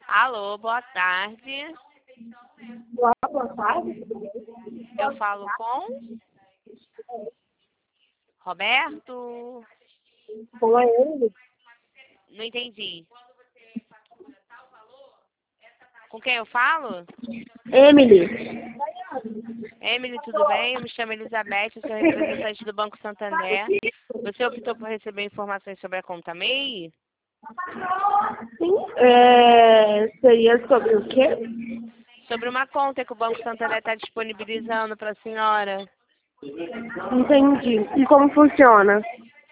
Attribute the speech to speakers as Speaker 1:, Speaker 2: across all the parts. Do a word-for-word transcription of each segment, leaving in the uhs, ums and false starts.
Speaker 1: Alô, boa tarde.
Speaker 2: Olá, boa tarde.
Speaker 1: Eu falo com Roberto?
Speaker 2: Com a Emily.
Speaker 1: Não entendi. Com quem eu falo?
Speaker 2: Emily.
Speaker 1: Emily, tudo bem? Eu me chamo Elizabeth, eu sou representante do Banco Santander. Você optou por receber informações sobre a conta M E I?
Speaker 2: Sim. É, seria sobre o quê?
Speaker 1: Sobre uma conta que o Banco Santander está disponibilizando para a senhora.
Speaker 2: Entendi. E como funciona?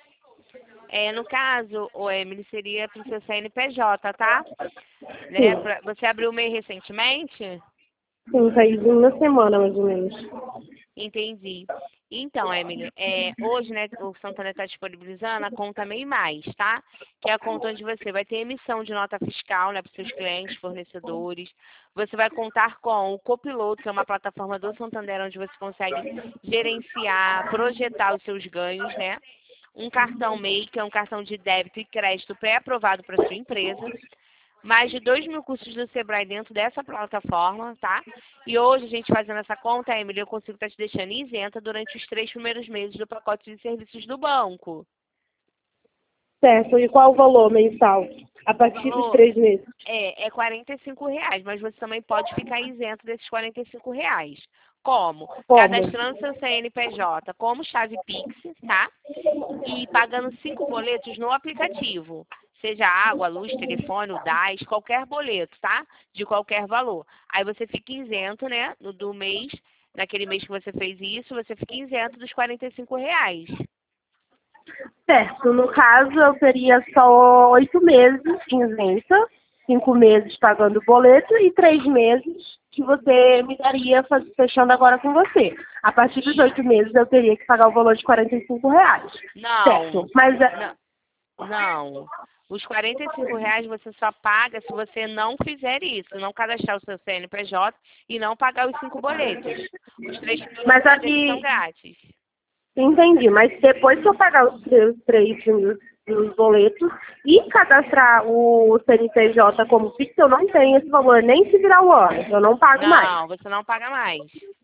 Speaker 1: É, no caso, o Emily, seria para o seu C N P J, tá? Né?
Speaker 2: Sim.
Speaker 1: Pra- você abriu o M E I recentemente?
Speaker 2: Sim, faz uma semana mais ou menos.
Speaker 1: Entendi. Então, Emily, é, hoje, né, o Santander está disponibilizando a conta M E I Mais, tá? Que é a conta onde você vai ter emissão de nota fiscal, né, para os seus clientes, fornecedores. Você vai contar com o Copiloto, que é uma plataforma do Santander onde você consegue gerenciar, projetar os seus ganhos, né? Um cartão M E I, que é um cartão de débito e crédito pré-aprovado para sua empresa. Mais de dois mil cursos do Sebrae dentro dessa plataforma, tá? E hoje, a gente fazendo essa conta, Emily, eu consigo estar te deixando isenta durante os três primeiros meses do pacote de serviços do banco.
Speaker 2: Certo. E qual o valor mensal? A
Speaker 1: O
Speaker 2: partir dos
Speaker 1: valor
Speaker 2: três meses.
Speaker 1: é, é quarenta e cinco reais, mas você também pode ficar isento desses quarenta e cinco reais. Como?
Speaker 2: Como?
Speaker 1: Cadastrando seu C N P J como chave Pix, tá? E pagando cinco boletos no aplicativo. Seja água, luz, telefone, o D A S, qualquer boleto, tá? De qualquer valor. Aí você fica isento, né? No, do mês, naquele mês que você fez isso, você fica isento dos quarenta e cinco reais.
Speaker 2: Certo. No caso, eu teria só oito meses isenta, cinco meses pagando o boleto e três meses que você me daria faz- fechando agora com você. A partir dos oito meses, eu teria que pagar o valor de quarenta e cinco reais. Certo.
Speaker 1: Não,
Speaker 2: Mas é,
Speaker 1: não, não. Os quarenta e cinco reais você só paga se você não fizer isso, não cadastrar o seu C N P J e não pagar os cinco boletos. Os três
Speaker 2: mas
Speaker 1: primeiros eles são
Speaker 2: aqui,
Speaker 1: grátis.
Speaker 2: entendi, mas depois que eu pagar os três, três mil dos boletos e cadastrar o C N P J como Pix, eu não tenho esse valor nem se virar o ano, eu não pago mais.
Speaker 1: Não, você não paga mais.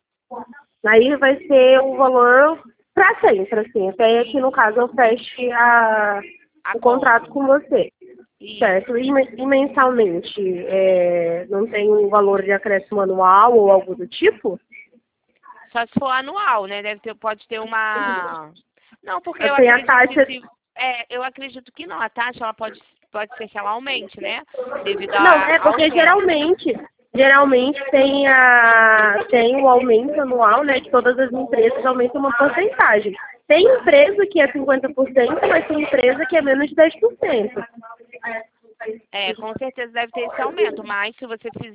Speaker 2: Aí vai ser o valor para sempre, assim, até que no
Speaker 1: Isso,
Speaker 2: caso eu feche a,
Speaker 1: a
Speaker 2: o contrato
Speaker 1: conta.
Speaker 2: com você,
Speaker 1: Isso.
Speaker 2: certo? E, men- e mensalmente, é, não tem um valor de acréscimo anual ou algo do tipo?
Speaker 1: Só se for anual, né? Deve ter, pode ter uma. Não, porque eu
Speaker 2: Tem a
Speaker 1: acredito que
Speaker 2: taxa.
Speaker 1: se. É, eu acredito que não. A taxa ela pode, pode ser que ela aumente, né? Devido
Speaker 2: Não,
Speaker 1: a-
Speaker 2: é
Speaker 1: ao
Speaker 2: porque
Speaker 1: tempo.
Speaker 2: geralmente, geralmente tem a tem o aumento anual, né? Que todas as empresas aumentam uma porcentagem. Tem empresa que é cinquenta por cento, mas tem empresa que é menos de dez por cento.
Speaker 1: É, com certeza deve ter esse aumento, mas se você fizer